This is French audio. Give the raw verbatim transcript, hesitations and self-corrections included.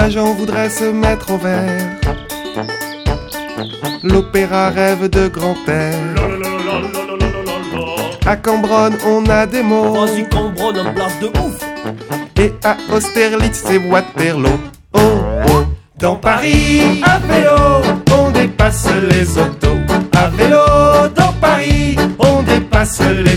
l'agent voudrait se mettre au vert. L'opéra rêve de grand air. À Cambronne, on a des mots. Vas-y, Cambronne, un place de ouf. Et à Austerlitz, c'est Waterloo. Oh, oh. Dans Paris, à vélo, on dépasse les autos. À vélo, dans Paris, on dépasse les